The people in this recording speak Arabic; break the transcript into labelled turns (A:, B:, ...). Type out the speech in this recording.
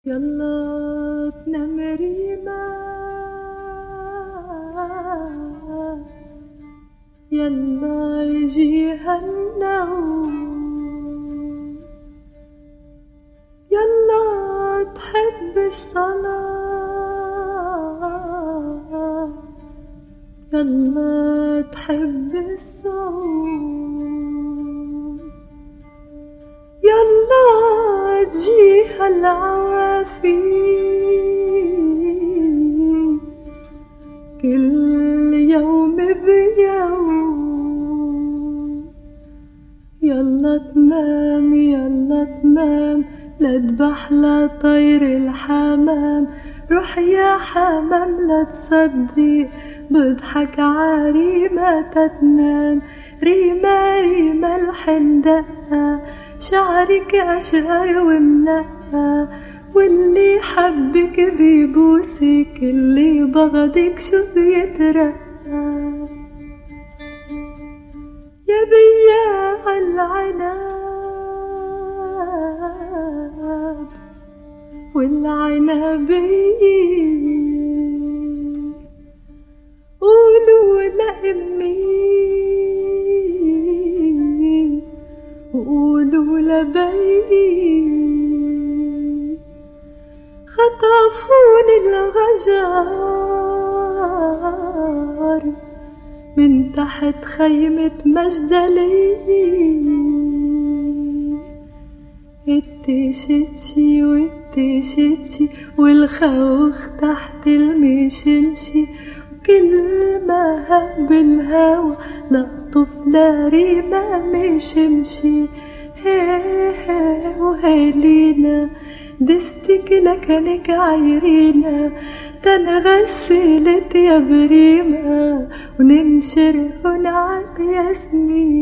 A: يلا تنام ريما، يلا يجيها النوم، يلا تحب الصلاة، يلا تحب الصوم، يلا تجيها العوافي كل يوم بيوم، يلا تنام يلا تنام، لا تذبح لا طير الحمام، روح يا حمام لا تصدق بضحك عريمة تتنام، ريمة ريمة الحندقة شعرك أشقر ومنقى، واللي حبك بيبوسك اللي بغضك شو بيترقى، يا بياع العنب والعنبية قولوا لأمي وقولوا لبي خطفوني الغجر من تحت خيمة مجدلي، التشتشي والتشتشي والخوخ تحت المشمشي، كل ما هب الهوا لقطف لريمة مشمشي، هي وهيلينا دستك لكنك عايرينا، تنغسلت يا بريمة وننشرهن عالياسمين.